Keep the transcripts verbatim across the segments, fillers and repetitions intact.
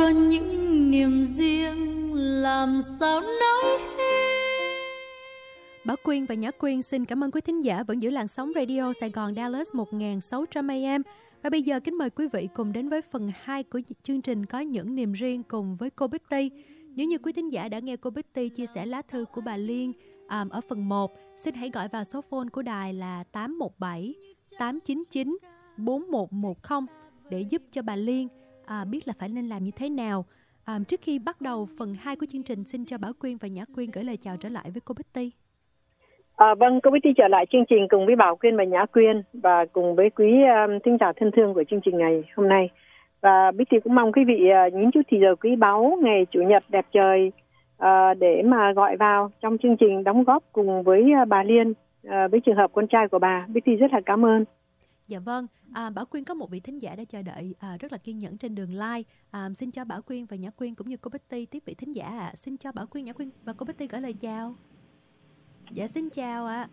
có những niềm riêng làm sao nói hết. Bảo Quyên và Nhã Quyên xin cảm ơn quý thính giả vẫn giữ làn sóng radio Sài Gòn Dallas một nghìn sáu trăm A M. Và bây giờ kính mời quý vị cùng đến với phần hai của chương trình Có những niềm riêng cùng với cô Betty. Nếu như quý thính giả đã nghe cô Betty chia sẻ lá thư của bà Liên um, ở phần một, xin hãy gọi vào số phone của đài là tám một bảy tám chín chín bốn một một không để giúp cho bà Liên à, biết là phải nên làm như thế nào. À, trước khi bắt đầu phần hai của chương trình, xin cho Bảo Quyên và Nhã Quyên gửi lời chào trở lại với cô Betty. À, vâng, cô Betty trở lại chương trình cùng với Bảo Quyên và Nhã Quyên và cùng với quý um, thính giả thân thương của chương trình ngày hôm nay. Và Betty cũng mong quý vị uh, những chút thì giờ quý báu ngày Chủ nhật đẹp trời uh, để mà gọi vào trong chương trình đóng góp cùng với uh, bà Liên uh, với trường hợp con trai của bà. Betty rất là cảm ơn. Dạ vâng, à, Bảo Quyên có một vị thính giả đã chờ đợi à, rất là kiên nhẫn trên đường live. À, xin cho Bảo Quyên và Nhã Quyên cũng như cô Betty tiếp vị thính giả ạ. À. Xin cho Bảo Quyên, Nhã Quyên và cô Betty gửi lời chào. Dạ xin chào ạ. À.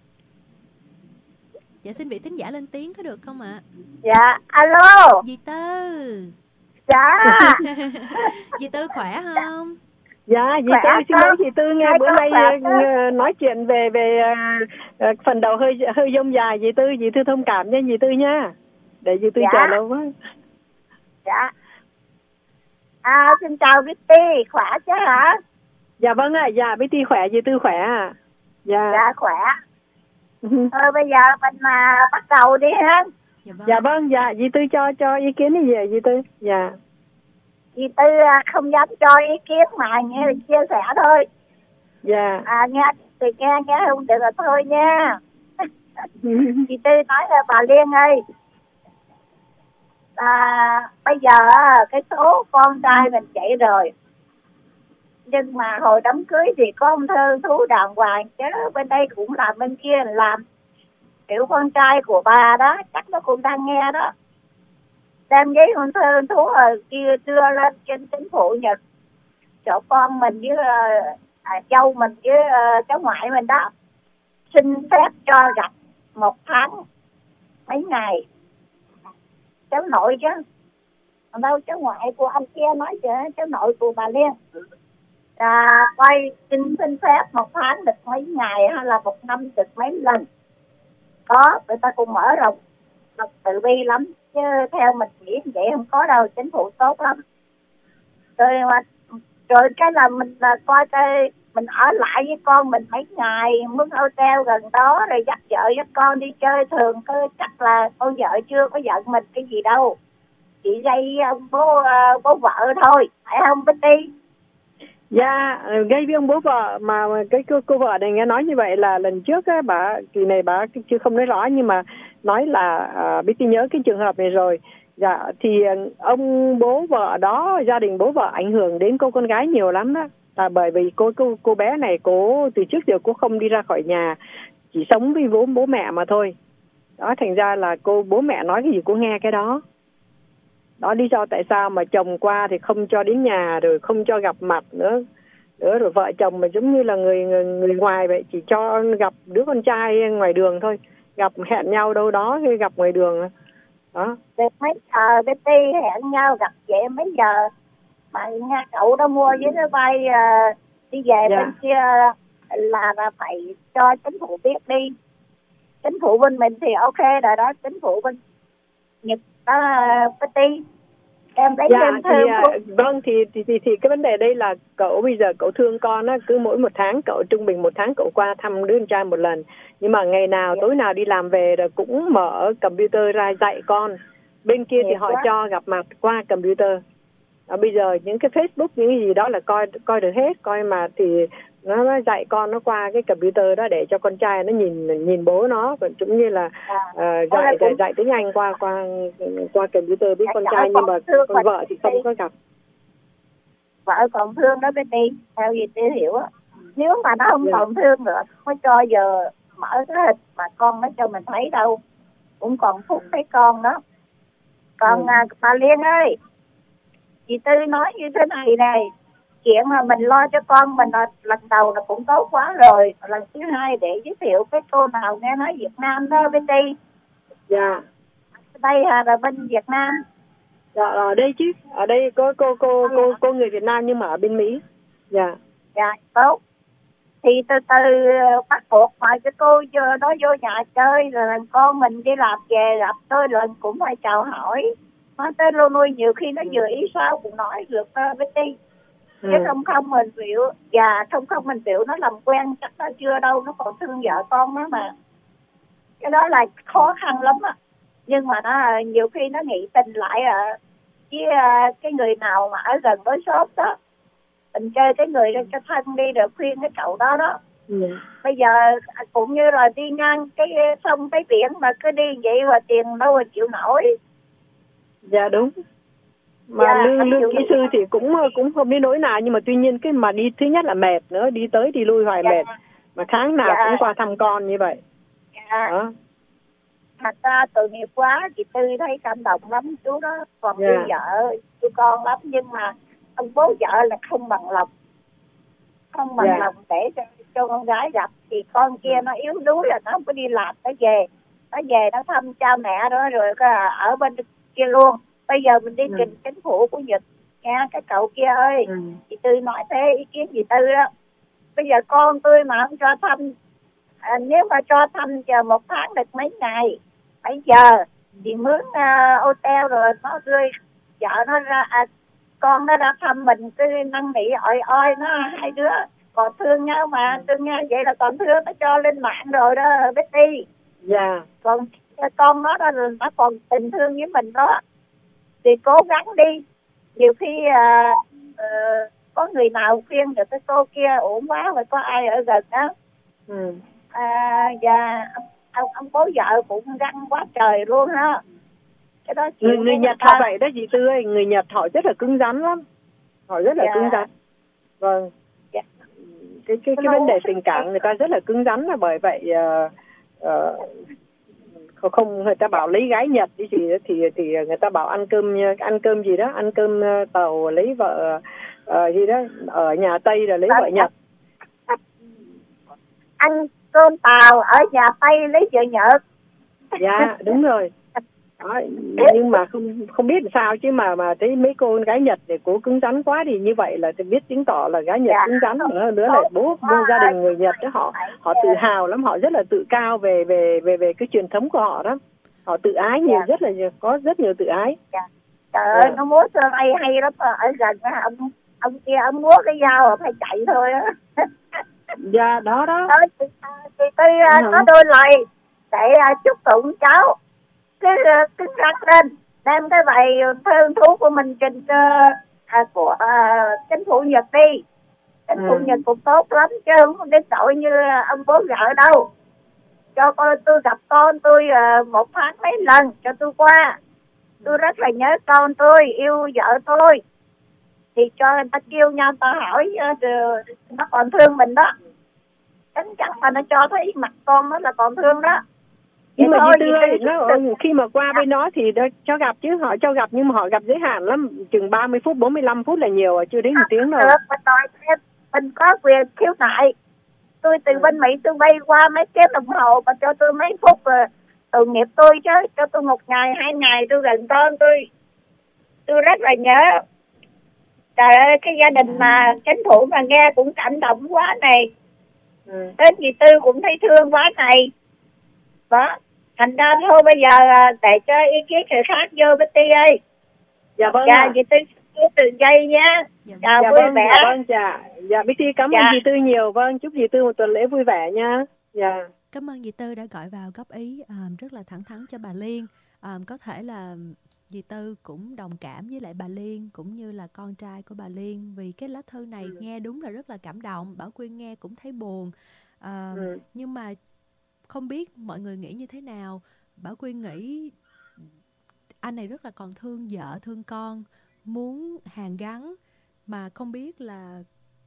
Dạ xin vị thính giả lên tiếng có được không ạ? À? Dạ, alo. Dì Tư. Dạ. Dì Tư khỏe không? Dạ, dì Tư, xin lỗi dì Tư nghe bữa nay uh, nói chuyện về về uh, uh, phần đầu hơi hơi dông dài, dì Tư, dì Tư thông cảm nha dì Tư nha. Để dì Tư dạ. chờ lâu quá. Dạ. À, xin chào Betty, khỏe chứ hả? Dạ vâng ạ, à, dạ Betty khỏe, dì Tư khỏe à. Dạ. Dạ khỏe. Thôi bây giờ mình mà bắt đầu đi ha. Dạ vâng, dạ, vâng, dạ dì Tư cho cho ý kiến gì vậy dì Tư? Dạ. Dì Tư không dám cho ý kiến mà nghe chia sẻ thôi. Dạ. À nghe thì nghe nghe không được là thôi nha. Dì Tư nói là bà Liên ơi. À, bây giờ cái số con trai mình chạy rồi. Nhưng mà hồi đám cưới thì có ông thơ thú đàng hoàng chứ bên đây cũng làm bên kia làm. Kiểu con trai của bà đó chắc nó cũng đang nghe đó. Đem giấy con thơ thú ở kia đưa lên trên chính phủ Nhật cho con mình với à, châu mình với uh, cháu ngoại mình đó xin phép cho gặp một tháng mấy ngày cháu nội chứ đâu cháu ngoại của anh kia nói chứ cháu nội của bà Liên à, quay xin xin phép một tháng được mấy ngày hay là một năm được mấy lần có người ta cũng mở rộng đọc tự bi lắm chứ theo mình nghĩ vậy không có đâu, chính phủ tốt lắm rồi mà rồi cái là mình là coi cái mình ở lại với con mình mấy ngày mướn hotel gần đó rồi dắt vợ dắt con đi chơi thường cứ chắc là con vợ chưa có giận mình cái gì đâu, chỉ gây bố bố vợ thôi phải không Betty? Dạ gây với ông bố vợ mà cái cô, cô vợ này nghe nói như vậy là lần trước á, bà kỳ này bà chưa không nói rõ nhưng mà nói là uh, Betty nhớ cái trường hợp này rồi. Dạ thì ông bố vợ đó, gia đình bố vợ ảnh hưởng đến cô con gái nhiều lắm đó. À, bởi vì cô cô cô bé này cô từ trước giờ cô không đi ra khỏi nhà, chỉ sống với bố bố mẹ mà thôi. Đó thành ra là cô bố mẹ nói cái gì cô nghe cái đó. Đó lý do tại sao mà chồng qua thì không cho đến nhà rồi không cho gặp mặt nữa. Nữa rồi vợ chồng mà giống như là người người, người ngoài vậy, chỉ cho gặp đứa con trai ngoài đường thôi, gặp hẹn nhau đâu đó khi gặp ngoài đường đó. Mấy giờ Betty hẹn nhau gặp vậy mấy giờ mà nha cậu đó mua với cái bay uh, đi về dạ. Bên kia là, là phải cho chính phủ biết đi, chính phủ bên mình thì ok rồi đó, chính phủ bên Nhật đó uh, Betty em lấy dạ, em thương thì, uh, vâng thì, thì thì thì cái vấn đề đây là cậu bây giờ cậu thương con á, cứ mỗi một tháng cậu trung bình một tháng cậu qua thăm đứa con trai một lần, nhưng mà ngày nào dạ. tối nào đi làm về rồi cũng mở computer ra dạy con, bên kia dạ, thì họ quá. cho gặp mặt qua computer. À, bây giờ những cái Facebook những cái gì đó là coi coi được hết, coi mà thì nó, nó dạy con nó qua cái computer đó để cho con trai nó nhìn nhìn bố nó, còn cũng như là à. uh, dạy cũng... dạy tiếng Anh qua qua qua computer với con trai, nhưng mà con vợ thì không có gặp. Vợ còn thương đó Betty, theo gì tôi hiểu á, nếu mà nó không yeah. còn thương nữa mới cho giờ mở cái hình mà con nó cho mình thấy đâu, cũng còn phúc thấy con đó. Còn ừ. à, bà Liên ơi, chị Tư nói như thế này này, chuyện mà mình lo cho con mình là lần đầu là cũng tốt quá rồi, lần thứ hai để giới thiệu cái cô nào nghe nói Việt Nam đó Betty. Dạ. Đây là bên Việt Nam. Dạ, ở đây chứ, ở đây có cô cô cô cô người Việt Nam nhưng mà ở bên Mỹ. Dạ. Dạ, tốt. Thì từ từ bắt buộc mà cái cô chưa nó vô nhà chơi rồi con mình đi làm về gặp tôi lần cũng phải chào hỏi. Nói tới luôn nuôi nhiều khi nó vừa ý sao cũng nói được uh, với đi. Ừ. Chứ không không mình biểu, dạ không không mình biểu nó làm quen chắc nó chưa đâu, nó còn thương vợ con nó mà. Cái đó là khó khăn lắm á. Nhưng mà nó nhiều khi nó nghĩ tình lại à, với uh, cái người nào mà ở gần đối xóm đó. Mình chơi cái người đó cho thân đi rồi khuyên cái cậu đó đó. Ừ. Bây giờ cũng như là đi ngang cái sông cái biển mà cứ đi vậy và tiền đâu mà chịu nổi. Dạ đúng. Mà dạ, lương lương kỹ sư thì cũng cũng không đến nỗi nào, nhưng mà tuy nhiên cái mà đi thứ nhất là mệt nữa, đi tới đi lui hoài dạ. mệt. Mà tháng nào dạ. cũng qua thăm con như vậy. Dạ. Đó. Thật ra tội nghiệp quá, chị Tư thấy cảm động lắm chú đó, còn dạ. thương vợ, thương con lắm, nhưng mà ông bố vợ là không bằng lòng, không bằng yeah. lòng để cho, cho con gái gặp. Thì con kia nó yếu đuối là nó không có đi làm, nó về nó về nó thăm cha mẹ đó rồi ở bên kia luôn. Bây giờ mình đi trình ừ. chính phủ của Nhật nha cái cậu kia ơi. ừ. Chị Tư nói thế, ý kiến chị Tư đó. Bây giờ con tôi mà không cho thăm, à, nếu mà cho thăm chờ một tháng được mấy ngày, bây giờ thì mướn uh, hotel rồi nó rơi vợ nó ra à, con nó đã thăm mình cứ năn nỉ ỏi oi nó hai đứa còn thương nhau mà thương nhau vậy là còn thương, nó cho lên mạng rồi đó Betty. Dạ. Còn con nó đó nó còn tình thương với mình đó thì cố gắng đi. Nhiều khi uh, uh, có người nào khuyên được cái cô kia ổn quá rồi có ai ở gần đó. Ừ. À, và ông, ông bố vợ cũng găng quá trời luôn ha. Cái đó người, người Nhật họ vậy đó chị Tư ơi, người Nhật họ rất là cứng rắn lắm, họ rất là dạ. cứng rắn. Vâng. Dạ. Cái cái cái vấn đề tình cảm người ta rất là cứng rắn, là bởi vậy uh, uh, không người ta bảo lấy gái Nhật đi thì thì thì người ta bảo ăn cơm ăn cơm gì đó, ăn cơm tàu lấy vợ uh, gì đó ở nhà Tây là lấy vợ Nhật. Ăn cơm tàu ở nhà Tây lấy vợ Nhật. Dạ đúng rồi. Đó, nhưng mà không không biết sao chứ mà mà thấy mấy cô gái Nhật để cố cứng rắn quá thì như vậy là tôi biết chứng tỏ là gái Nhật dạ, cứng rắn nữa nữa là bố bố gia đình người Nhật đó họ họ tự hào lắm, họ rất là tự cao về về về về cái truyền thống của họ đó, họ tự ái nhiều, dạ. rất là có rất nhiều tự ái. Dạ. Trời ơi dạ. nó múa sơ hay hay lắm, ở gần ông ông kia ông múa cái dao là phải chạy thôi á. Dạ đó đó. Thôi chị, chị Tư uh, có đôi lời để uh, chúc tụng cháu cứ uh, cứng rắn lên, đem cái bài thương thú của mình trình uh, uh, của uh, chính phủ Nhật đi. Chính phủ ừ. Nhật cũng tốt lắm chứ không đến nỗi như uh, ông bố vợ đâu. Cho con tôi gặp con tôi uh, một tháng mấy lần cho tôi qua. Tôi rất là nhớ con tôi, yêu vợ tôi. Thì cho người ta kêu nhau, ta hỏi uh, nó còn thương mình đó. Chắc chắn mà nó cho thấy mặt con nó là còn thương đó. Nhưng mà chị Tư ơi, nó, khi mà qua bên nó thì nó cho gặp chứ, họ cho gặp nhưng mà họ gặp giới hạn lắm, chừng ba mươi phút, bốn mươi lăm phút là nhiều, chưa đến một tiếng đâu. Mình đòi thêm, mình có quyền khiếu nại. Tôi từ bên Mỹ tôi bay qua mấy tiếng đồng hồ mà cho tôi mấy phút rồi, tội nghiệp tôi chứ, cho tôi một ngày, hai ngày tôi gần con tôi. Tôi rất là nhớ. Trời ơi, cái gia đình mà chính phủ mà nghe cũng cảm động quá này. Ừ. Đến chị Tư cũng thấy thương quá này. Đó. Thành ra thôi bây giờ để cho ý kiến người khác vô Betty ơi. Dạ vâng. Dạ chị Tư từ dây nha. Dạ, chào dạ vui vâng, vẻ. Dạ vâng, dạ. Dạ Betty cảm dạ. ơn chị Tư nhiều. Vâng, chúc chị Tư một tuần lễ vui vẻ nha. Dạ. Cảm ơn chị Tư đã gọi vào góp ý um, rất là thẳng thắn cho bà Liên. Um, có thể là dì Tư cũng đồng cảm với lại bà Liên cũng như là con trai của bà Liên, vì cái lá thư này ừ. nghe đúng là rất là cảm động. Bảo Quyên nghe cũng thấy buồn. Uh, ừ. Nhưng mà không biết mọi người nghĩ như thế nào. Bảo Quyên nghĩ anh này rất là còn thương vợ thương con, muốn hàn gắn mà không biết là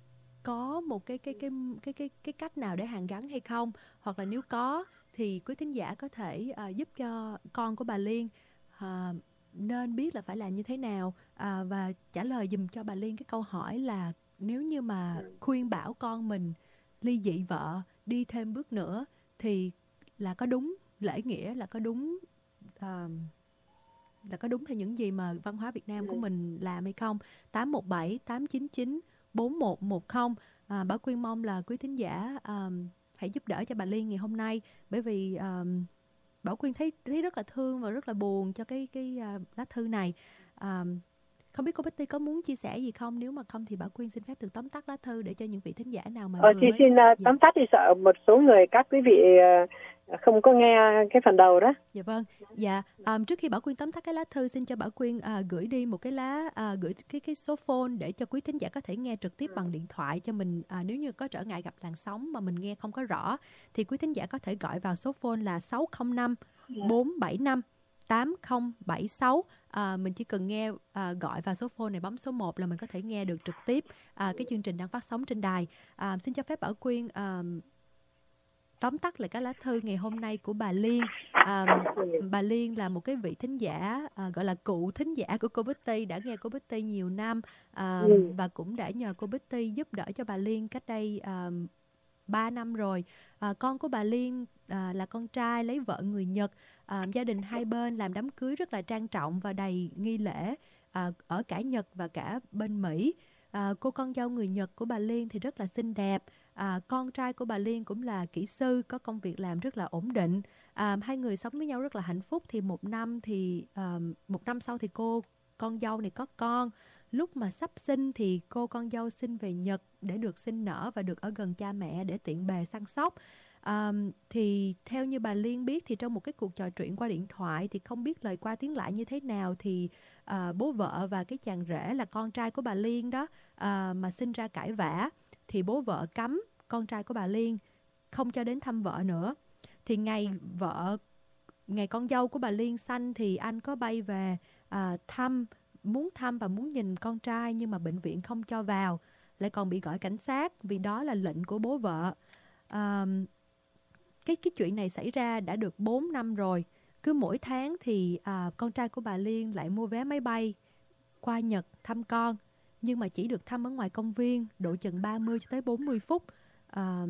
có một cái cái cái cái cái cái cách nào để hàn gắn hay không, hoặc là nếu có thì quý thính giả có thể uh, giúp cho con của bà Liên uh, nên biết là phải làm như thế nào, uh, và trả lời dùm cho bà Liên cái câu hỏi là nếu như mà khuyên bảo con mình ly dị vợ đi thêm bước nữa thì là có đúng lễ nghĩa, là có đúng uh, là có đúng theo những gì mà văn hóa Việt Nam của mình làm hay không. Tám một bảy tám chín chín bốn một một không. À, Bảo Quyên mong là quý thính giả um, hãy giúp đỡ cho bà Liên ngày hôm nay, bởi vì um, Bảo Quyên thấy thấy rất là thương và rất là buồn cho cái cái uh, lá thư này. Um, không biết cô Betty có muốn chia sẻ gì không? Nếu mà không thì Bảo Quyên xin phép được tóm tắt lá thư để cho những vị thính giả nào mà ờ, vừa chị mới... xin uh, tóm tắt, thì sợ một số người, các quý vị uh, không có nghe cái phần đầu đó. Dạ vâng. Dạ, um, trước khi Bảo Quyên tóm tắt cái lá thư, xin cho Bảo Quyên uh, gửi đi một cái lá uh, gửi cái cái số phone để cho quý thính giả có thể nghe trực tiếp bằng điện thoại cho mình. Uh, nếu như có trở ngại gặp làn sóng mà mình nghe không có rõ thì quý thính giả có thể gọi vào số phone là sáu không năm bốn bảy năm tám không bảy sáu. À, mình chỉ cần nghe à, gọi vào số phone này, bấm số một là mình có thể nghe được trực tiếp à, cái chương trình đang phát sóng trên đài. À, xin cho phép Bảo Quyên à, tóm tắt lại cái lá thư ngày hôm nay của bà Liên. À, bà Liên là một cái vị thính giả à, gọi là cụ thính giả của cô Betty, đã nghe cô Betty nhiều năm à, ừ. và cũng đã nhờ cô Betty giúp đỡ cho bà Liên cách đây à, ba năm rồi. À, con của bà Liên à, là con trai lấy vợ người Nhật. À, gia đình hai bên làm đám cưới rất là trang trọng và đầy nghi lễ à, ở cả Nhật và cả bên Mỹ. À, cô con dâu người Nhật của bà Liên thì rất là xinh đẹp. À, con trai của bà Liên cũng là kỹ sư, có công việc làm rất là ổn định. À, hai người sống với nhau rất là hạnh phúc. Thì một năm thì à, một năm sau thì cô con dâu này có con. Lúc mà sắp sinh thì cô con dâu xin về Nhật để được sinh nở và được ở gần cha mẹ để tiện bề săn sóc. Um, thì theo như bà Liên biết thì trong một cái cuộc trò chuyện qua điện thoại thì không biết lời qua tiếng lại như thế nào thì uh, bố vợ và cái chàng rể là con trai của bà Liên đó uh, mà sinh ra cãi vã, thì bố vợ cấm con trai của bà Liên không cho đến thăm vợ nữa. Thì ngày vợ ngày con dâu của bà Liên sanh thì anh có bay về uh, thăm, muốn thăm và muốn nhìn con trai, nhưng mà bệnh viện không cho vào, lại còn bị gọi cảnh sát vì đó là lệnh của bố vợ. Um, Cái, cái chuyện này xảy ra đã được bốn năm rồi. Cứ mỗi tháng thì à, con trai của bà Liên lại mua vé máy bay qua Nhật thăm con, nhưng mà chỉ được thăm ở ngoài công viên độ chừng ba mươi cho tới bốn mươi phút à,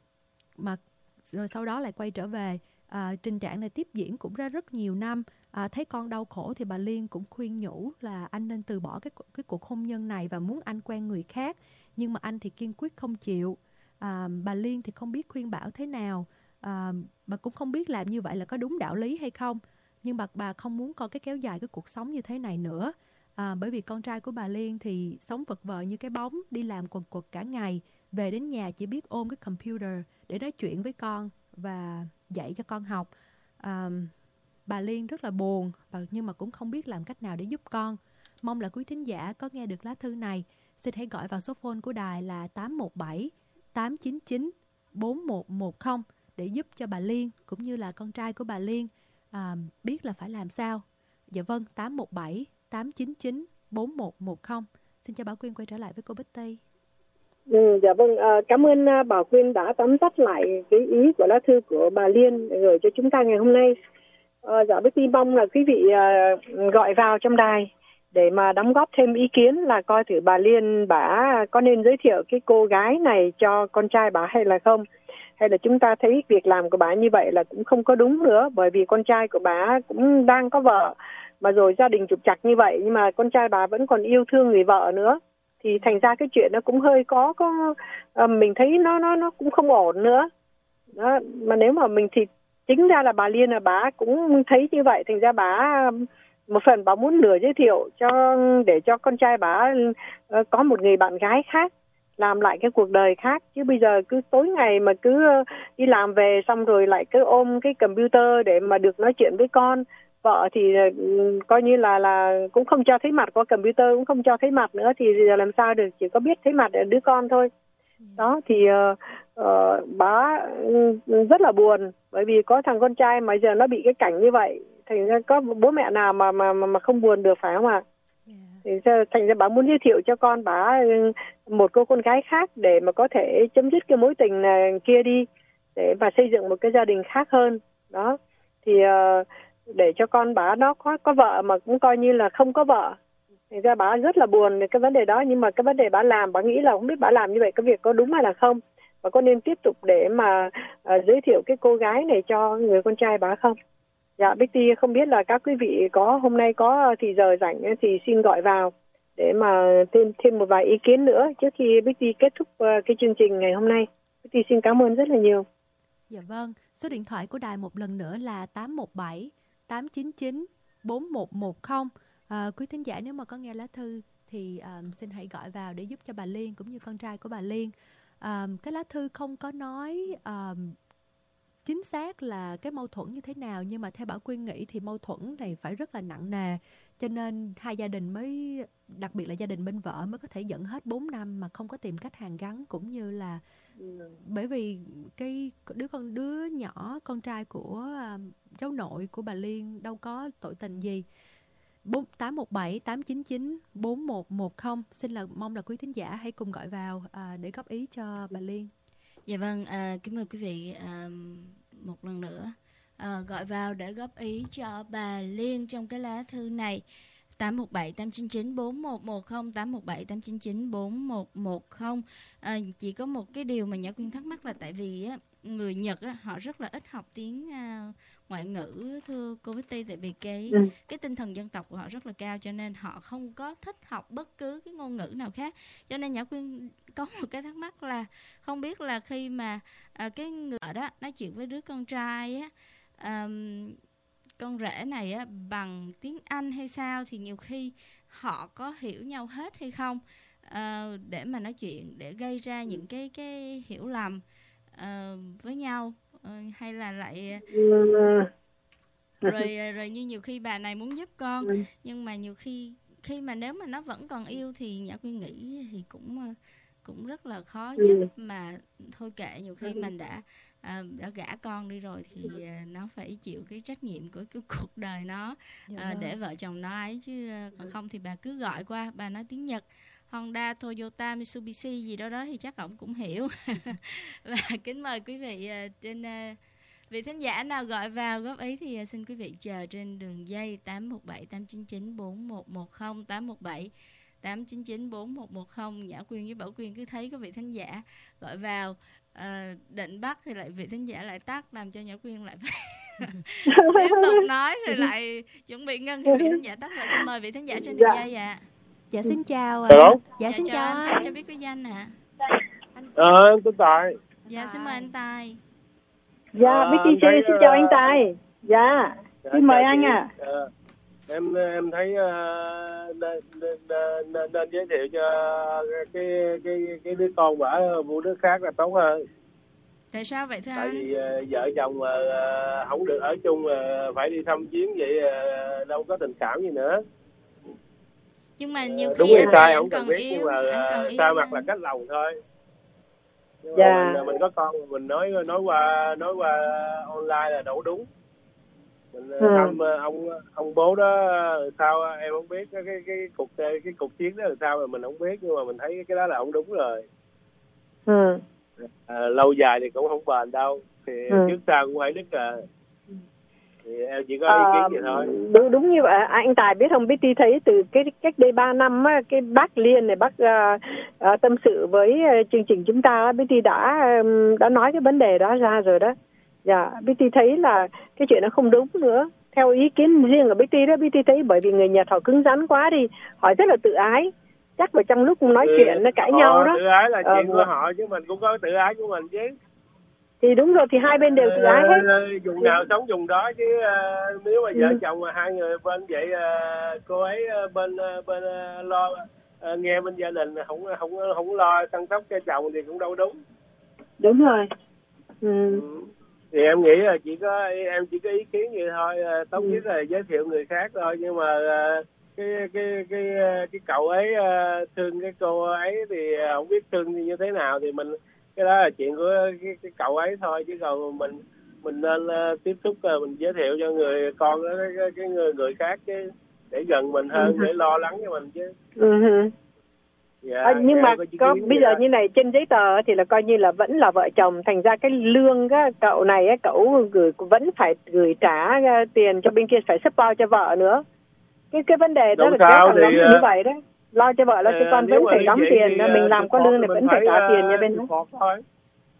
mà rồi sau đó lại quay trở về. À, tình trạng này tiếp diễn cũng ra rất nhiều năm. À, thấy con đau khổ thì bà Liên cũng khuyên nhủ là anh nên từ bỏ cái, cái cuộc hôn nhân này và muốn anh quen người khác, nhưng mà anh thì kiên quyết không chịu. À, bà Liên thì không biết khuyên bảo thế nào. À, bà cũng không biết làm như vậy là có đúng đạo lý hay không, nhưng bà, bà không muốn con cái kéo dài cái cuộc sống như thế này nữa. À, bởi vì con trai của bà Liên thì sống vật vờ như cái bóng, đi làm quần quật cả ngày, về đến nhà chỉ biết ôm cái computer để nói chuyện với con và dạy cho con học. À, bà Liên rất là buồn và nhưng mà cũng không biết làm cách nào để giúp con. Mong là quý thính giả có nghe được lá thư này, xin hãy gọi vào số phone của đài là tám một bảy tám chín chín bốn một một không để giúp cho bà Liên cũng như là con trai của bà Liên à, biết là phải làm sao. Dạ vâng, tám một bảy tám chín chín bốn một một không. Xin chào Bảo Quyên quay trở lại với cô Betty. Ừ, dạ vâng, à, cảm ơn à, Bảo Quyên đã tóm tắt lại cái ý của lá thư của bà Liên gửi cho chúng ta ngày hôm nay. À, dạ Betty mong là quý vị à, gọi vào trong đài để mà đóng góp thêm ý kiến là coi thử bà Liên bà có nên giới thiệu cái cô gái này cho con trai bà hay là không. Hay là chúng ta thấy việc làm của bà như vậy là cũng không có đúng nữa, bởi vì con trai của bà cũng đang có vợ, mà rồi gia đình trục trặc như vậy, nhưng mà con trai bà vẫn còn yêu thương người vợ nữa, thì thành ra cái chuyện nó cũng hơi có có à, mình thấy nó nó nó cũng không ổn nữa. Đó, mà nếu mà mình thì chính ra là bà Liên là bà cũng thấy như vậy, thành ra bà một phần bà muốn nửa giới thiệu cho để cho con trai bà uh, có một người bạn gái khác, làm lại cái cuộc đời khác. Chứ bây giờ cứ tối ngày mà cứ đi làm về xong rồi lại cứ ôm cái computer để mà được nói chuyện với con. Vợ thì uh, coi như là là cũng không cho thấy mặt, qua computer cũng không cho thấy mặt nữa, thì giờ làm sao được, chỉ có biết thấy mặt đứa con thôi. Đó thì uh, uh, bà rất là buồn, bởi vì có thằng con trai mà giờ nó bị cái cảnh như vậy, thành ra có bố mẹ nào mà mà mà không buồn được, phải không ạ? Thì thành ra bà muốn giới thiệu cho con bà một cô con gái khác để mà có thể chấm dứt cái mối tình này kia đi, để mà xây dựng một cái gia đình khác hơn. Đó thì uh, để cho con bà nó có có vợ mà cũng coi như là không có vợ. Thành ra bà rất là buồn về cái vấn đề đó, nhưng mà cái vấn đề bà làm, bà nghĩ là không biết bà làm như vậy cái việc có đúng hay là không, và có nên tiếp tục để mà uh, giới thiệu cái cô gái này cho người con trai bà không. Dạ, Betty không biết là các quý vị có hôm nay có thì giờ rảnh thì xin gọi vào để mà thêm thêm một vài ý kiến nữa trước khi Betty kết thúc cái chương trình ngày hôm nay. Betty xin cảm ơn rất là nhiều. Dạ vâng, số điện thoại của đài một lần nữa là tám một bảy tám chín chín bốn một một không. À, quý thính giả nếu mà có nghe lá thư thì um, xin hãy gọi vào để giúp cho bà Liên cũng như con trai của bà Liên. Um, cái lá thư không có nói um, chính xác là cái mâu thuẫn như thế nào, nhưng mà theo Bảo Quyên nghĩ thì mâu thuẫn này phải rất là nặng nề, cho nên hai gia đình mới, đặc biệt là gia đình bên vợ mới có thể dẫn hết bốn năm mà không có tìm cách hàn gắn, cũng như là ừ. bởi vì cái đứa con đứa nhỏ con trai của uh, cháu nội của bà Liên đâu có tội tình gì. Tám một bảy tám chín chín bốn một một không. Xin là mong là quý thính giả hãy cùng gọi vào à, để góp ý cho bà Liên. Dạ vâng, à, kính mời quý vị à, một lần nữa à, gọi vào để góp ý cho bà Liên trong cái lá thư này. Tám một bảy tám chín chín bốn một một không, tám một bảy tám chín chín bốn một một không. À, chỉ có một cái điều mà Nhã Quyên thắc mắc là tại vì á, người Nhật á, họ rất là ít học tiếng uh, ngoại ngữ, thưa cô Betty, tại vì cái ừ. cái tinh thần dân tộc của họ rất là cao, cho nên họ không có thích học bất cứ cái ngôn ngữ nào khác. Cho nên Nhã Quyên có một cái thắc mắc là không biết là khi mà uh, cái người ở đó nói chuyện với đứa con trai á, um, con rể này á, bằng tiếng Anh hay sao, thì nhiều khi họ có hiểu nhau hết hay không, uh, để mà nói chuyện, để gây ra những cái cái hiểu lầm uh, với nhau, uh, hay là lại rồi rồi như nhiều khi bà này muốn giúp con, nhưng mà nhiều khi khi mà nếu mà nó vẫn còn yêu thì Nhã Quyên nghĩ thì cũng cũng rất là khó giúp, mà thôi kệ, nhiều khi mình đã À, đã gả con đi rồi thì à, nó phải chịu cái trách nhiệm của cái cuộc đời nó, à, để vợ chồng nó ấy, chứ còn không thì bà cứ gọi qua, bà nói tiếng Nhật, Honda, Toyota, Mitsubishi gì đó đó thì chắc ổng cũng hiểu. Và kính mời quý vị uh, trên uh, vị thính giả nào gọi vào góp ý thì uh, xin quý vị chờ trên đường dây tám một bảy tám chín chín bốn một một không, tám một bảy tám chín chín bốn một một không. Nhã Quyên với Bảo Quyên cứ thấy có vị thính giả gọi vào À, định bắt thì lại vị thính giả lại tắt, làm cho Nhã Quyên lại phải tiếp tục nói rồi lại chuẩn bị ngưng thì vị thính giả tắt. Lại xin mời vị thính giả trên đường dạ. dây ạ. À. Dạ xin chào. Hello? Dạ, dạ xin chào anh, anh cho biết cái danh ạ. À. Ờ, anh Tài. Dạ xin mời anh Tài. Dạ, à, Betty thấy... xin chào anh Tài. Dạ, dạ xin mời anh ạ. À. À, em em thấy uh, nên, nên, nên, nên giới thiệu cho cái cái cái đứa con bả phụ đứa khác là tốt hơn. Tại sao vậy thưa Tại anh? vì uh, vợ chồng mà uh, không được ở chung uh, phải đi thăm viếng vậy uh, đâu có tình cảm gì nữa. Nhưng mà nhiều uh, khi đúng anh, sai anh không cần còn biết, yêu, nhưng mà uh, xa mặt là cách lòng thôi. Nhưng mà dạ. mình, mình có con mình nói nói qua nói qua online là đủ đúng. Mình ừ. thăm ông ông bố đó sao em không biết, cái cái cái cuộc cái cuộc chiến đó là sao mà mình không biết, nhưng mà mình thấy cái đó là không đúng rồi. Ừ. À, lâu dài thì cũng không bền đâu, thì ừ. trước sau cũng phải đứt à. Thì em chỉ có ý kiến à, vậy thôi. Đúng đúng như vậy. Anh Tài biết không, Betty thấy từ cái cách đây ba năm á, cái bác Liên này bác uh, uh, tâm sự với uh, chương trình chúng ta, Betty đã um, đã nói cái vấn đề đó ra rồi đó. Dạ, Betty thấy là cái chuyện nó không đúng nữa. Theo ý kiến riêng của Betty đó, Betty thấy bởi vì người Nhật họ cứng rắn quá đi, họ rất là tự ái. Chắc vào trong lúc nói ừ, chuyện nó cãi nhau đó. Tự ái là chuyện ờ, của họ chứ mình cũng có tự ái của mình chứ. Thì đúng rồi, thì hai bên đều tự ái hết. Dùng nào sống dùng đó chứ uh, nếu mà vợ ừ. chồng mà hai người bên vậy uh, cô ấy uh, bên uh, bên uh, lo uh, nghe bên gia đình không không không lo chăm sóc cho chồng thì cũng đâu đúng. Đúng rồi. Ừ. Ừ. Thì em nghĩ là chỉ có em chỉ có ý kiến vậy thôi, tốt ừ. nhất là giới thiệu người khác thôi, nhưng mà cái cái cái cái cậu ấy thương cái cô ấy thì không biết thương như thế nào thì mình, cái đó là chuyện của cái, cái cậu ấy thôi, chứ còn mình mình nên tiếp xúc mình giới thiệu cho người con cái cái, cái người người khác chứ, để gần mình hơn, ừ. để lo lắng cho mình chứ. Ừ. Dạ, à, nhưng mà có bây giờ như này, trên giấy tờ thì là coi như là vẫn là vợ chồng, thành ra cái lương á, cậu này á, cậu gửi vẫn phải gửi trả tiền cho bên kia, phải support cho vợ nữa. Cái cái vấn đề đó đúng là kéo thì, lắm như vậy đó, lo cho vợ lo cho con vẫn phải đóng tiền, mình làm có lương thì vẫn phải trả tiền nha bên đó.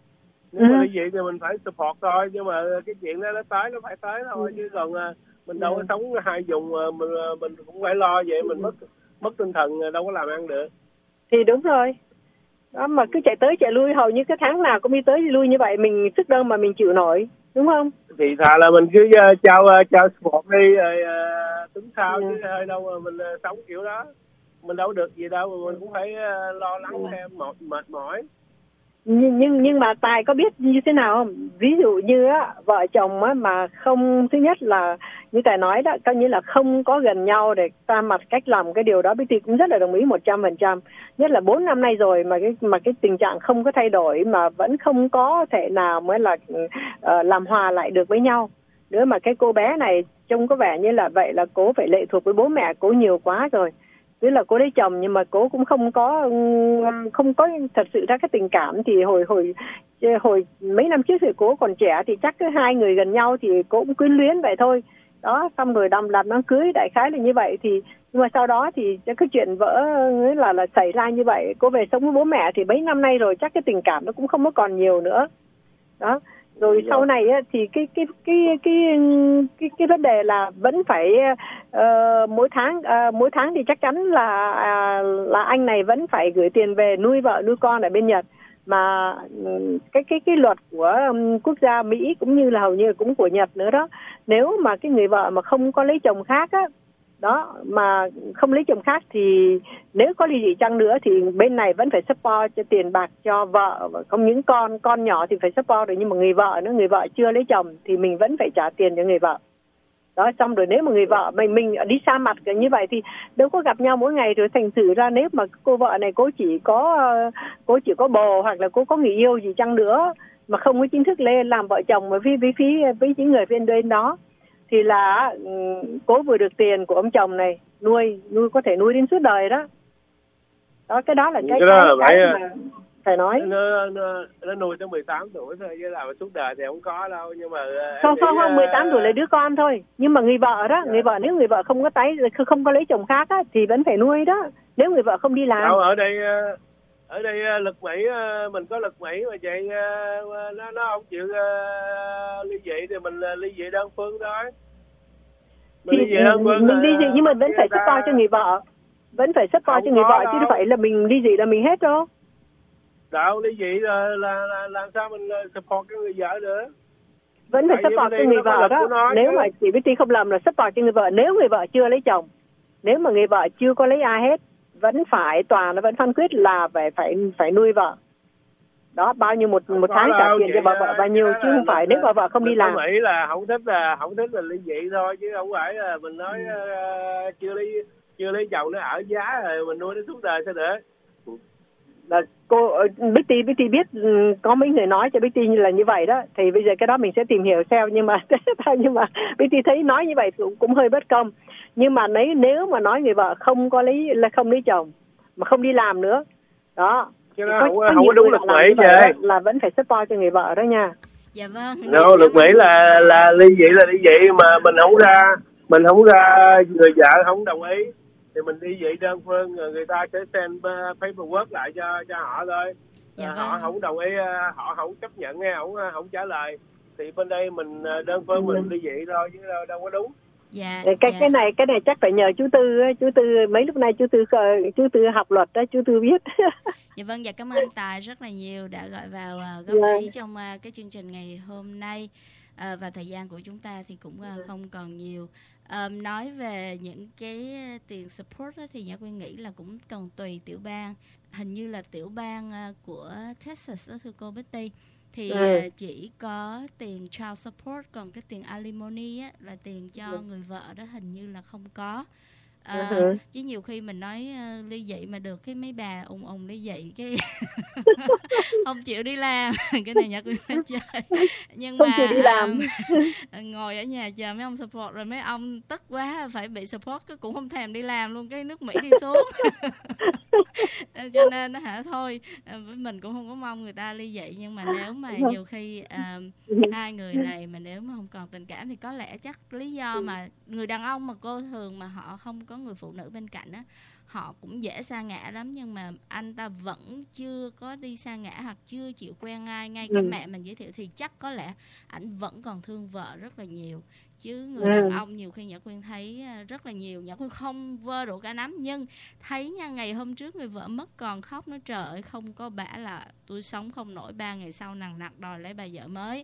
Nếu mà ly dị thì mình phải support thôi, nhưng mà cái chuyện đó nó tới nó phải tới thôi, chứ còn mình đâu có sống hai vùng, mình mình cũng phải lo vậy, mình mất mất tinh thần đâu có làm ăn được. Thì đúng rồi. Đó, mà cứ chạy tới chạy lui, hầu như cái tháng nào cũng đi tới đi lui như vậy, mình sức đâu mà mình chịu nổi, đúng không? Thì thà là mình cứ uh, trao uh, trao support đi rồi uh, tính sao, ừ. chứ hơi đâu mà mình uh, sống kiểu đó, mình đâu được gì đâu, mà mình cũng phải uh, lo lắng thêm, mệt, mệt mỏi. Nhưng, nhưng nhưng mà Tài có biết như thế nào không? Ví dụ như á, vợ chồng á, mà không, thứ nhất là như Tài nói đó, coi như là không có gần nhau để ta mặt cách làm, cái điều đó Bích Ti cũng rất là đồng ý một trăm phần trăm. Nhất là bốn năm nay rồi mà cái mà cái tình trạng không có thay đổi, mà vẫn không có thể nào mới là uh, làm hòa lại được với nhau. Nữa mà cái cô bé này trông có vẻ như là vậy là cố phải lệ thuộc với bố mẹ cố nhiều quá rồi. Tức là cô lấy chồng nhưng mà cô cũng không có không có thật sự ra cái tình cảm. Thì hồi hồi hồi mấy năm trước thì cô còn trẻ thì chắc cứ hai người gần nhau thì cô cũng quyến luyến vậy thôi. Đó, xong rồi đầm làm đám cưới, đại khái là như vậy. Thì nhưng mà sau đó thì cái chuyện vỡ là là xảy ra như vậy. Cô về sống với bố mẹ thì mấy năm nay rồi, chắc cái tình cảm nó cũng không có còn nhiều nữa. Đó. Rồi sau này á, thì cái cái cái cái cái cái vấn đề là vẫn phải uh, mỗi tháng uh, mỗi tháng thì chắc chắn là uh, là anh này vẫn phải gửi tiền về nuôi vợ nuôi con ở bên Nhật. Mà cái cái cái luật của um, quốc gia Mỹ cũng như là hầu như cũng của Nhật nữa đó, nếu mà cái người vợ mà không có lấy chồng khác á, đó mà không lấy chồng khác thì nếu có ly dị chăng nữa thì bên này vẫn phải support cho tiền bạc cho vợ, và không những con con nhỏ thì phải support rồi, nhưng mà người vợ nữa, người vợ chưa lấy chồng thì mình vẫn phải trả tiền cho người vợ. Đó, xong rồi nếu mà người vợ mình mình đi xa mặt như vậy thì đâu có gặp nhau mỗi ngày, rồi thành thử ra nếu mà cô vợ này cô chỉ có cô chỉ có bồ hoặc là cô có người yêu gì chăng nữa mà không có chính thức lên làm vợ chồng với với phía với những người bên bên đó, thì là cô vừa được tiền của ông chồng này nuôi nuôi có thể nuôi đến suốt đời đó. Đó, cái đó là cái, cái, cái, cái, cái mà phải nói nó, nó, nó nuôi tới mười tám tuổi thôi, chứ là suốt đời thì không có đâu. Nhưng mà không không không mười tám tuổi là đứa con thôi, nhưng mà người vợ đó, người vợ nếu người vợ không có tái không có lấy chồng khác á, thì vẫn phải nuôi đó, nếu người vợ không đi làm. Đâu, ở đây ở đây lực Mỹ, mình có lực Mỹ mà vậy, nó nó không chịu ly dị thì mình ly dị đơn phương thôi. Mình thì ly dị đơn phương mình ly dị nhưng mà vẫn phải support ta... cho người vợ, vẫn phải support cho người vợ đâu. Chứ không phải là mình ly dị là mình hết đâu. Đâu, ly dị là, là, là làm sao mình support cái người vợ nữa. Vẫn phải support cho người vợ đó. Nếu chứ. Mà chị Bích Ti không lầm là support cho người vợ nếu người vợ chưa lấy chồng. Nếu mà người vợ chưa có lấy ai hết, vẫn phải tòa nó vẫn phán quyết là phải phải phải nuôi vợ. Đó, bao nhiêu một một tháng trả tiền cho vợ vợ bao nhiêu, chứ không phải nếu mà vợ không đi làm. Mỹ là không thích là không thích là ly dị thôi, chứ không phải là mình nói uh, chưa lấy chưa lấy chồng nó ở giá rồi mình nuôi nó suốt đời sao nữa. Là cô Bích Ti Bích Ti biết có mấy người nói cho Bích Ti là như vậy đó, thì bây giờ cái đó mình sẽ tìm hiểu xem, nhưng mà nhưng mà Bích Ti thấy nói như vậy cũng, cũng hơi bất công. Nhưng mà nếu nếu mà nói người vợ không có lấy là không lấy chồng mà không đi làm nữa đó, chứ nó có, không, có không có đúng luật Mỹ vậy, là vẫn phải support cho người vợ đó nha. Dạ vâng. No, luật Mỹ là là ly dị là ly dị, mà mình không ra mình không ra người vợ không đồng ý thì mình ly dị đơn phương, người ta sẽ send paperwork lại cho cho họ thôi. Dạ à, vâng. Họ không đồng ý, họ không chấp nhận hay không không trả lời thì bên đây mình đơn phương mình ly dị thôi, chứ đâu, đâu có đúng. Dạ, cái dạ. cái này cái này chắc phải nhờ chú Tư, chú Tư mấy lúc này chú Tư chú Tư học luật đó, chú Tư biết. Dạ vâng, dạ cảm ơn anh Tài rất là nhiều đã gọi vào uh, góp yeah. ý trong uh, cái chương trình ngày hôm nay. Uh, và thời gian của chúng ta thì cũng uh, không còn nhiều. Um, nói về những cái tiền support đó, thì Nhã Quyên nghĩ là cũng còn tùy tiểu bang. Hình như là tiểu bang uh, của Texas đó, thưa cô Betty, thì ừ. uh, chỉ có tiền child support, còn cái tiền alimony á, là tiền cho ừ. người vợ đó hình như là không có. À, ừ. Chứ nhiều khi mình nói uh, ly dị mà được cái mấy bà ùng ùng ly dị cái không chịu đi làm. Cái này Nhật Quyên chơi, nhưng không mà chịu đi làm. Um, ngồi ở nhà chờ mấy ông support, rồi mấy ông tức quá phải bị support, cái cũng không thèm đi làm luôn, cái nước Mỹ đi xuống. Cho nên nó hả thôi, mình cũng không có mong người ta ly dị, nhưng mà nếu mà nhiều khi uh, hai người này mà nếu mà không còn tình cảm thì có lẽ chắc lý do mà người đàn ông mà cô thường mà họ không có người phụ nữ bên cạnh á, họ cũng dễ sa ngã lắm, nhưng mà anh ta vẫn chưa có đi sa ngã hoặc chưa chịu quen ai, ngay cả ừ. mẹ mình giới thiệu thì chắc có lẽ ảnh vẫn còn thương vợ rất là nhiều. Chứ người ừ. đàn ông nhiều khi Nhã Quyên thấy rất là nhiều, Nhã Quyên không vơ đủ cả nắm, nhưng thấy nha, ngày hôm trước người vợ mất còn khóc nói trời ơi không có bả là tôi sống không nổi, ba ngày sau nằng nặc đòi lấy bà vợ mới.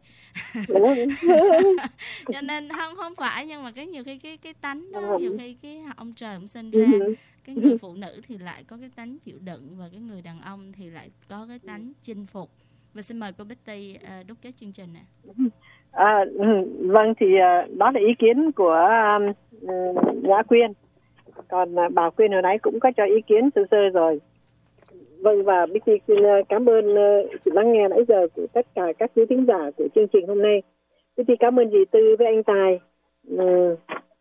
Cho nên không không phải, nhưng mà cái nhiều khi cái cái tánh đó, nhiều khi cái ông trời cũng sinh ra, cái người phụ nữ thì lại có cái tánh chịu đựng, và cái người đàn ông thì lại có cái tánh chinh phục. Và xin mời cô Betty uh, đúc kết chương trình nè. À, vâng, thì uh, đó là ý kiến của uh, Nhã Quyên. Còn uh, bà Quyên hồi nãy cũng có cho ý kiến sơ sơ rồi. Vâng, và Betty xin uh, cảm ơn uh, sự lắng nghe nãy giờ của tất cả các quý thính giả của chương trình hôm nay. Betty cảm ơn dì Tư với anh Tài uh,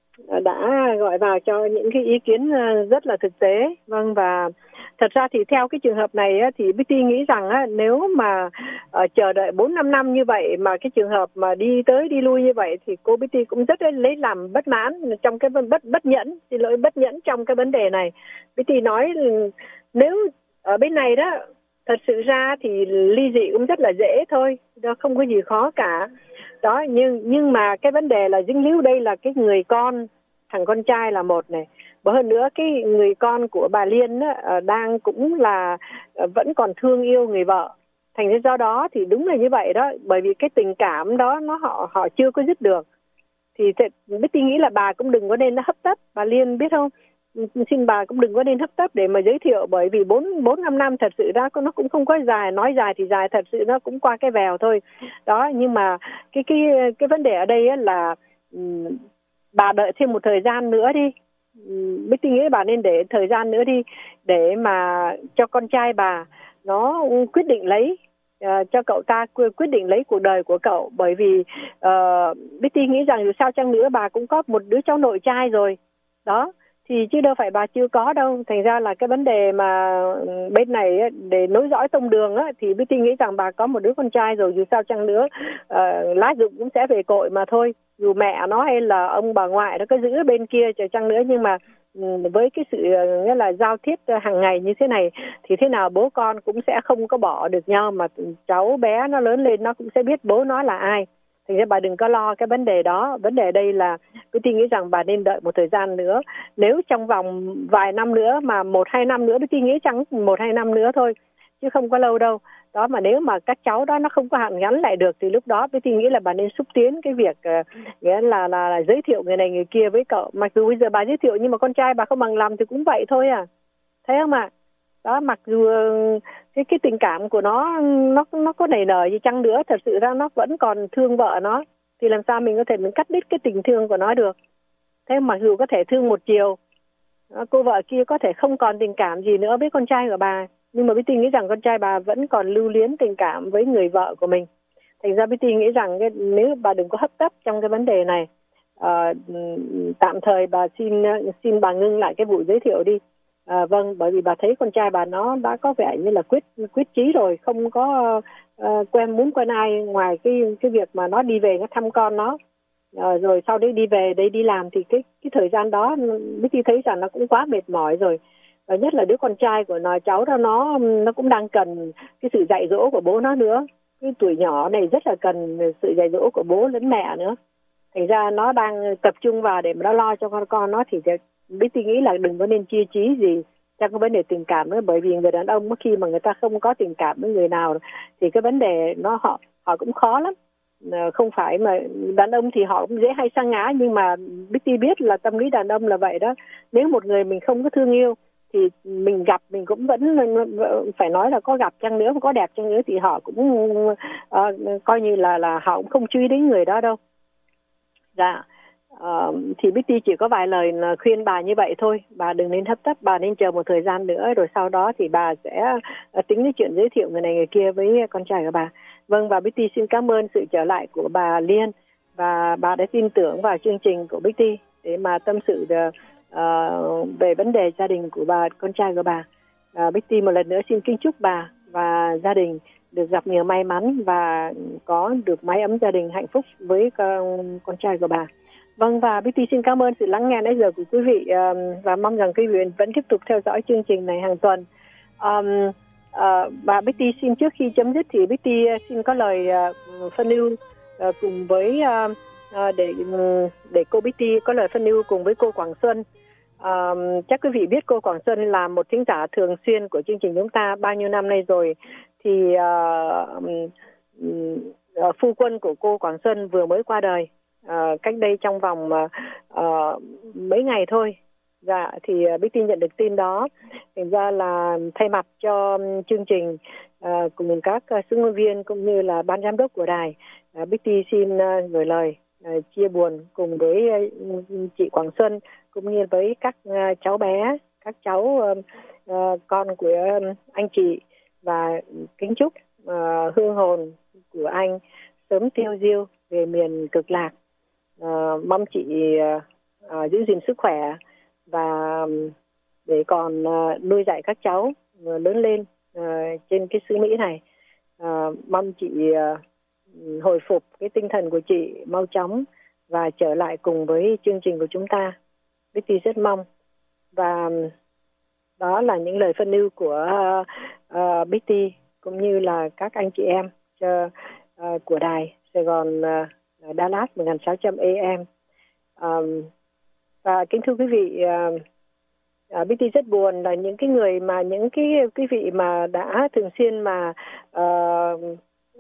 đã gọi vào cho những cái ý kiến uh, rất là thực tế. Vâng, và thật ra thì theo cái trường hợp này á, thì Betty nghĩ rằng á, nếu mà uh, chờ đợi bốn năm năm như vậy mà cái trường hợp mà đi tới đi lui như vậy thì cô Betty cũng rất lấy làm bất mãn trong cái bất bất nhẫn, xin lỗi bất nhẫn trong cái vấn đề này. Betty nói nếu ở bên này đó thật sự ra thì ly dị cũng rất là dễ thôi, đó không có gì khó cả. Đó, nhưng nhưng mà cái vấn đề là dính líu đây là cái người con, thằng con trai là một này. Và hơn nữa cái người con của bà Liên á, đang cũng là vẫn còn thương yêu người vợ. Thành ra do đó thì đúng là như vậy đó, bởi vì cái tình cảm đó nó họ họ chưa có dứt được. Thì Betty nghĩ là bà cũng đừng có nên hấp tấp, bà Liên biết không? Xin bà cũng đừng có nên hấp tấp để mà giới thiệu, bởi vì bốn bốn năm năm thật sự ra nó cũng không có dài, nói dài thì dài, thật sự nó cũng qua cái vèo thôi. Đó, nhưng mà cái cái cái vấn đề ở đây á là um, bà đợi thêm một thời gian nữa đi. Betty nghĩ bà nên để thời gian nữa đi để mà cho con trai bà nó quyết định lấy, uh, cho cậu ta quyết định lấy cuộc đời của cậu. Bởi vì uh, Betty nghĩ rằng dù sao chăng nữa bà cũng có một đứa cháu nội trai rồi đó, thì chứ đâu phải bà chưa có đâu. Thành ra là cái vấn đề mà bên này để nối dõi tông đường á, thì Betty nghĩ rằng bà có một đứa con trai rồi, dù sao chăng nữa uh, lá dụng cũng sẽ về cội mà thôi. Dù mẹ nó hay là ông bà ngoại nó có giữ bên kia chờ chăng nữa, nhưng mà với cái sự nghĩa là giao tiếp hàng ngày như thế này thì thế nào bố con cũng sẽ không có bỏ được nhau, mà cháu bé nó lớn lên nó cũng sẽ biết bố nó là ai. Thành ra bà đừng có lo cái vấn đề đó. Vấn đề đây là Betty nghĩ rằng bà nên đợi một thời gian nữa. Nếu trong vòng vài năm nữa, mà một hai năm nữa, Betty nghĩ chẳng một hai năm nữa thôi, chứ không có lâu đâu. Đó, mà nếu mà các cháu đó nó không có hàn gắn lại được thì lúc đó Betty nghĩ là bà nên xúc tiến cái việc uh, nghĩa là, là là giới thiệu người này người kia với cậu. Mặc dù bây giờ bà giới thiệu nhưng mà con trai bà không bằng lòng thì cũng vậy thôi à. Thấy không ạ? Đó, mặc dù uh, cái cái tình cảm của nó nó nó có nảy nở gì chăng nữa, thật sự ra nó vẫn còn thương vợ nó, thì làm sao mình có thể mình cắt đứt cái tình thương của nó được. Thế mặc dù có thể thương một chiều, cô vợ kia có thể không còn tình cảm gì nữa với con trai của bà, nhưng mà Betty nghĩ rằng con trai bà vẫn còn lưu luyến tình cảm với người vợ của mình. Thành ra Betty nghĩ rằng cái, nếu bà đừng có hấp tấp trong cái vấn đề này, à, tạm thời bà xin xin bà ngưng lại cái vụ giới thiệu đi. À, vâng, bởi vì bà thấy con trai bà nó đã có vẻ như là quyết quyết chí rồi, không có uh, quen muốn quen ai ngoài cái cái việc mà nó đi về nó thăm con nó, à, rồi sau đấy đi về đây đi làm, thì cái cái thời gian đó Betty thấy rằng nó cũng quá mệt mỏi rồi. Và nhất là đứa con trai của nó, cháu đó nó nó cũng đang cần cái sự dạy dỗ của bố nó nữa. Cái tuổi nhỏ này rất là cần sự dạy dỗ của bố lẫn mẹ nữa. Thành ra nó đang tập trung vào để mà nó lo cho con con nó, thì Betty nghĩ là đừng có nên chia trí gì trong cái vấn đề tình cảm nữa. Bởi vì người đàn ông khi mà người ta không có tình cảm với người nào thì cái vấn đề nó họ họ cũng khó lắm. Không phải mà đàn ông thì họ cũng dễ hay sa ngã, nhưng mà Betty biết là tâm lý đàn ông là vậy đó. Nếu một người mình không có thương yêu thì mình gặp mình cũng vẫn phải nói là có gặp chăng nữa, có đẹp chăng nữa thì họ cũng uh, coi như là là họ cũng không chú ý đến người đó đâu. Dạ. Uh, thì Betty chỉ có vài lời khuyên bà như vậy thôi. Bà đừng nên hấp tấp, bà nên chờ một thời gian nữa, rồi sau đó thì bà sẽ uh, tính đến chuyện giới thiệu người này người kia với con trai của bà. Vâng, và Betty xin cảm ơn sự trở lại của bà Liên, và bà đã tin tưởng vào chương trình của Betty để mà tâm sự uh, về vấn đề gia đình của bà, con trai của bà. uh, Betty một lần nữa xin kính chúc bà và gia đình được gặp nhiều may mắn và có được mái ấm gia đình hạnh phúc với con, con trai của bà. Vâng, và Betty xin cảm ơn sự lắng nghe nãy giờ của quý vị uh, và mong rằng quý vị vẫn tiếp tục theo dõi chương trình này hàng tuần. Um, uh, và Betty xin trước khi chấm dứt thì Betty xin có lời uh, phân ưu uh, cùng với uh, uh, để để cô Betty có lời phân ưu cùng với cô Quảng Xuân. Uh, chắc quý vị biết cô Quảng Xuân là một thính giả thường xuyên của chương trình chúng ta bao nhiêu năm nay rồi. Thì uh, uh, phu quân của cô Quảng Xuân vừa mới qua đời uh, cách đây trong vòng uh, uh, mấy ngày thôi. Dạ, thì uh, Betty nhận được tin đó. Thành ra là thay mặt cho chương trình uh, cùng các uh, sự ngôn viên cũng như là ban giám đốc của đài, uh, Betty xin uh, gửi lời uh, chia buồn cùng với uh, chị Quảng Xuân cũng như với các uh, cháu bé, các cháu uh, uh, con của uh, anh chị, và kính chúc uh, hương hồn của anh sớm tiêu diêu về miền cực lạc. Uh, mong chị uh, uh, giữ gìn sức khỏe và để còn uh, nuôi dạy các cháu uh, lớn lên uh, trên cái xứ Mỹ này. Uh, mong chị uh, hồi phục cái tinh thần của chị mau chóng và trở lại cùng với chương trình của chúng ta. Betty rất mong. Và đó là những lời phân ưu của uh, uh, Betty cũng như là các anh chị em cho, uh, của đài Sài Gòn uh, Dallas một nghìn sáu trăm A M. Um, và kính thưa quý vị, uh, uh, Betty rất buồn là những cái người mà những cái quý vị mà đã thường xuyên mà uh,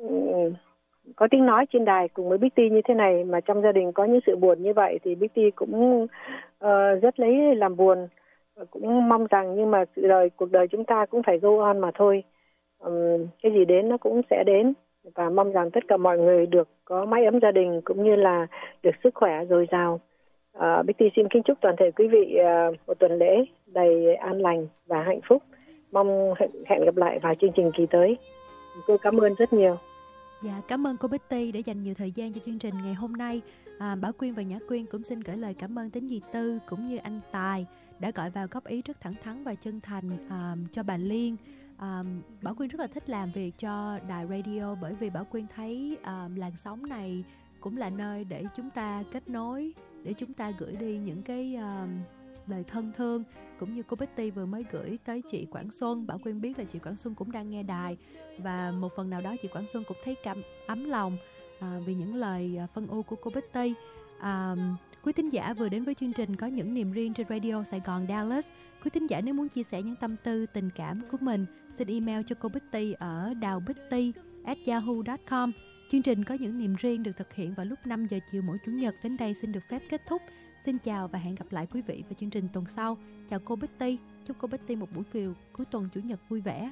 có tiếng nói trên đài cùng với Betty như thế này mà trong gia đình có những sự buồn như vậy thì Betty cũng uh, rất lấy làm buồn. Cũng mong rằng nhưng mà sự đời cuộc đời chúng ta cũng phải go on mà thôi. Um, cái gì đến nó cũng sẽ đến, và mong rằng tất cả mọi người được có mái ấm gia đình cũng như là được sức khỏe dồi dào. Uh, Betty xin kính chúc toàn thể quý vị uh, một tuần lễ đầy an lành và hạnh phúc. Mong hẹn gặp lại vào chương trình kỳ tới. Cô cảm ơn rất nhiều. Dạ, cảm ơn cô Betty đã dành nhiều thời gian cho chương trình ngày hôm nay. À, Bảo Quyên và Nhã Quyên cũng xin gửi lời cảm ơn đến dì Tư cũng như anh Tài đã gọi vào góp ý rất thẳng thắn và chân thành um, cho bà Liên. Um, Bảo Quyên rất là thích làm việc cho đài radio bởi vì Bảo Quyên thấy um, làn sóng này cũng là nơi để chúng ta kết nối, để chúng ta gửi đi những cái um, lời thân thương, cũng như cô Betty vừa mới gửi tới chị Quảng Xuân. Bảo Quyên biết là chị Quảng Xuân cũng đang nghe đài và một phần nào đó chị Quảng Xuân cũng thấy cảm ấm lòng à, vì những lời phân ưu của cô Betty. À, quý thính giả vừa đến với chương trình Có Những Niềm Riêng trên Radio Sài Gòn Dallas. Quý thính giả nếu muốn chia sẻ những tâm tư, tình cảm của mình, xin email cho cô Betty ở daobetty at yahoo chấm com. Chương trình Có Những Niềm Riêng được thực hiện vào lúc năm giờ chiều mỗi Chủ nhật. Đến đây xin được phép kết thúc. Xin chào và hẹn gặp lại quý vị vào chương trình tuần sau. Chào cô Betty. Chúc cô Betty một buổi chiều cuối tuần Chủ nhật vui vẻ.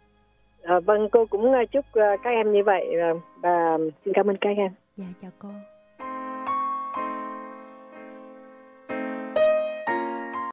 À, vâng, cô cũng chúc các em như vậy và xin cảm ơn các em. Dạ, chào cô.